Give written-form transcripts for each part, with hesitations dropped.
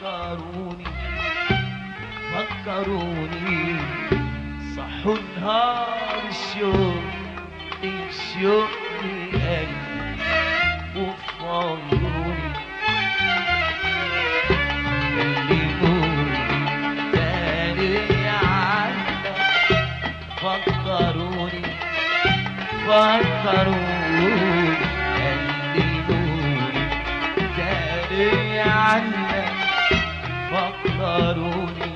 فكروني فكروني صحوا نهار الشوق الشوق لقلبي وفي عيوني كلموني تاني عنك فكروني فكروني كلموني تاني عنك فكروني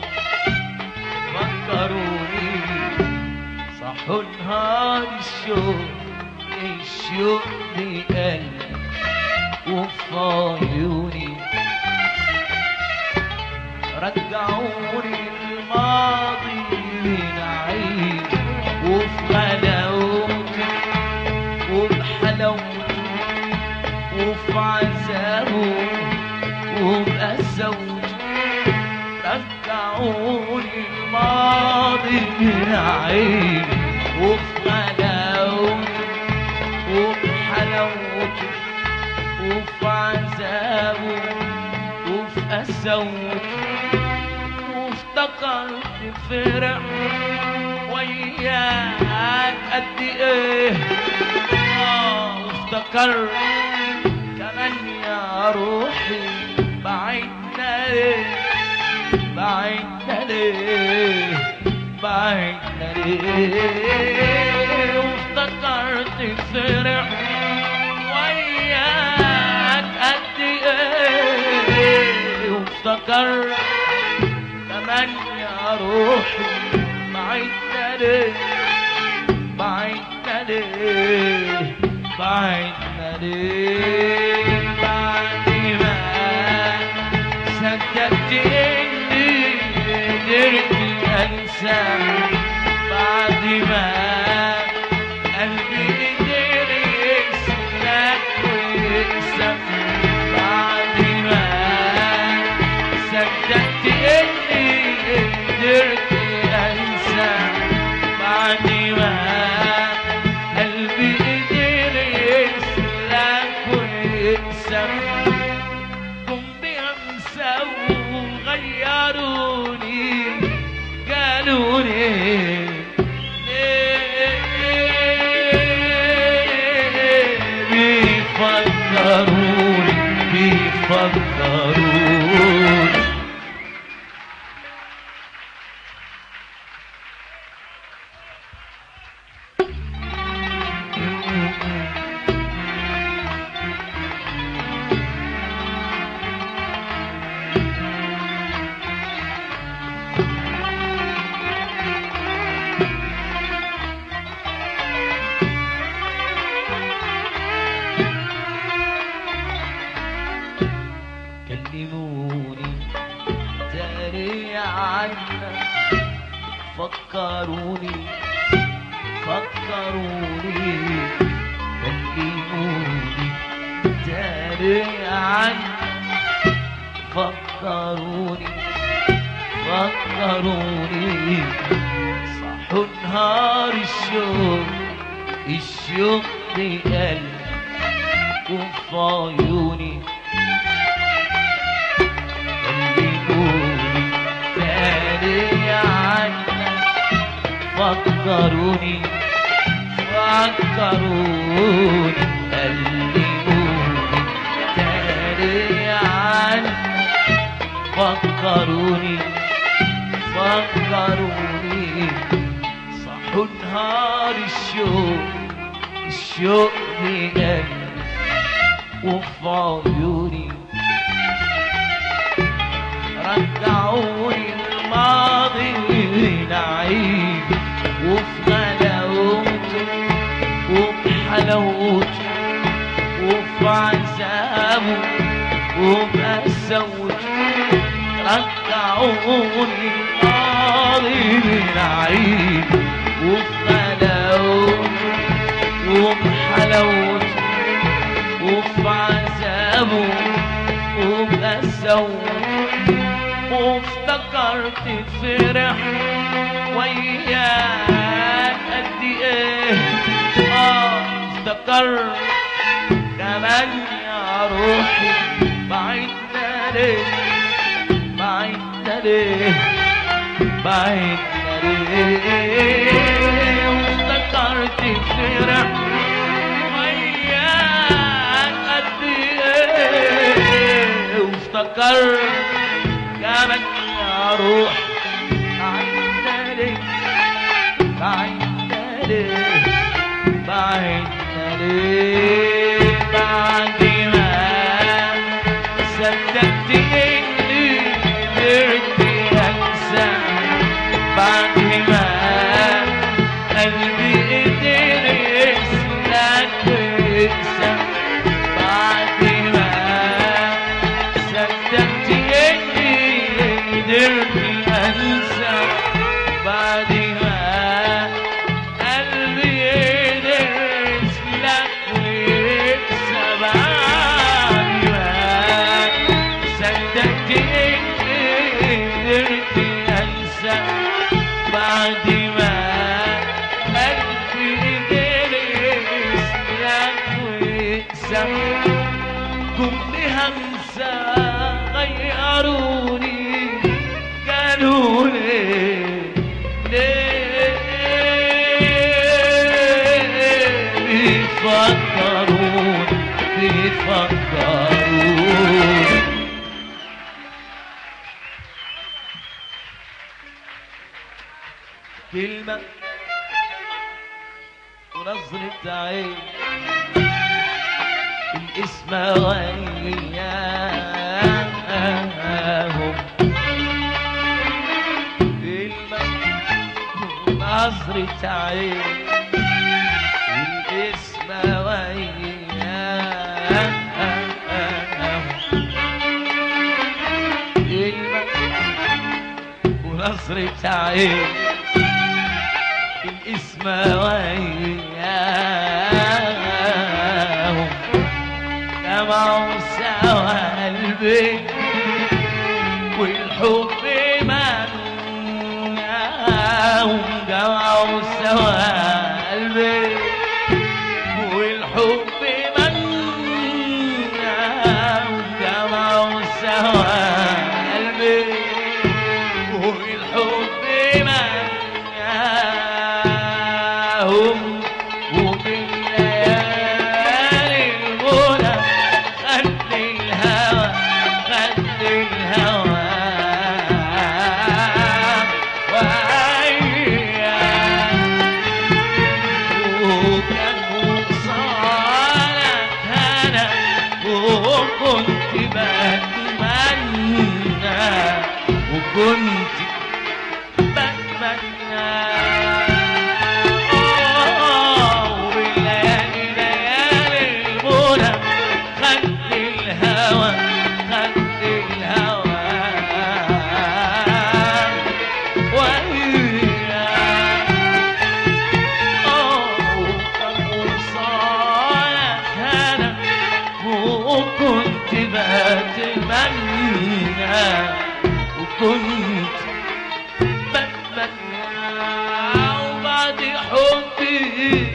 فكروني صحوا نهار الشوق الشوق لقلبي وفي عيوني رجعوني الماضي بنعيم وفي غلاوته وبحلاوته وفي عذابه وبقساوته رجعوني الماضي بنعيم وفي غلاوته وبحلاوته وفي عذابه وفي قساوته وافتكرت فرح وياك قد ايه وافتكرت كمان يا روحي بعدنا ليه بعدنا ليه بعدنا ليه وافتكرت فرح وياك قد ايه وافتكرت كمان يا روحي بعدنا ليه بعدنا ليه بعدنا ليه بعد ما صدقت اني قدرت انساك بعد ما قلبي قدر يسلك ويكسب بعد ما صدقت اني قدرت انساك بعد ما قلبي قدر يسلك ويكسب جم بيمسوا وغيروني قالولي بيفكروني بيفكروني كلموني تاني عنك فكروني فكروني كلموني تاني عنك فكروني فكروني صحوا نهار الشوق الشوق لقلبي وفي عيوني كلموني تاني عنك فكروني فكروني كلموني تاني عنك فكروني فكروني صحوا نهار الشوق الشوق لقلبي وفي عيوني رجعوني الماضي نعيم وفي غلاوته وبحلاوته وفي عذابه وبقساوته رجعوني الماضي نعيم وفي غلاوته وبحلاوته وفي عذابه وبقساوته وافتكرت فرح وياك قد ايه افتكرت كمان يا روحي بعدنا ليه ليه بعدنا ليه وافتكرت فرح وياك قد ايه وافتكرت جابك يا روح بعدنا ليه بعدنا ليه بعدنا ليه بعد ما صدقت اني قدرت انسى بعد ما قلبي قدر يسلك ويكسى بعد ما صدقت اني قدرت انسى بعد ما قلبي قدر يسلك ويكسى بعد ما صدقت اني قدرت انسى بعد ما قلبي قدر يسلك ويكسى جم بهمسة غيروني قالوا ليه بيفكرون كلمة ونظرة عين الاسم وياهم كلمة ونظرة عين الاسم وياهم كلمة ونظرة عين الاسم وياهم جمعوا سوا قلبي والحب مناهم جمعوا سوا قلبي والحب مناهم جمعوا سوا قلبي والحب مناهم وبالليالي المنى خد الهوى خد الهوى وأيام وكان صالك هنا وكنت بتمنى وكنت بتمنى والليالي ليالي المنى خد الهوى خد الهوى وأيام وكان وصالك هنا وكنت بتمنى وكنت بتمنى وبعد حبي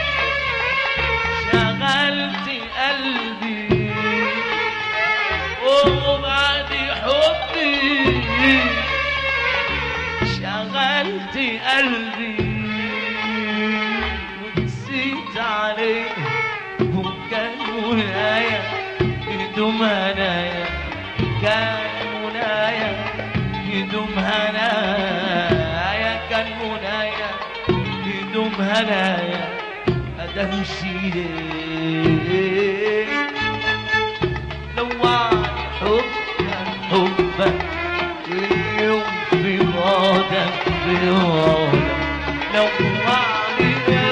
شغلت قلبي وبعد حبي شغلت قلبي ونسيت عليه وكان منايا يدوم هنايا كان منايا يدوم هنايا كان منايا يدوم هنايا أدمشي ليه لوعني حبك اليوم في بعدك في بعدك لوعني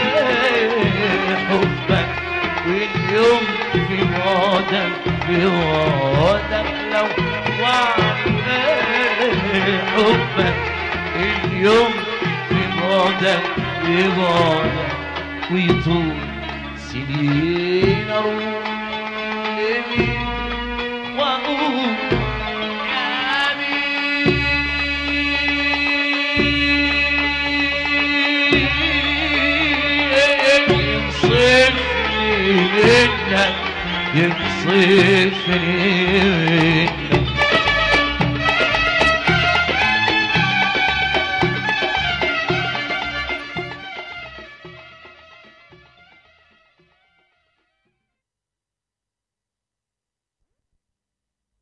حبك واليوم في بعدك في بعدك لوعني حبك اليوم في بعدك في بعدك ويطول سنين اروح لمين واقول يا مين ينصفني منك ينصفني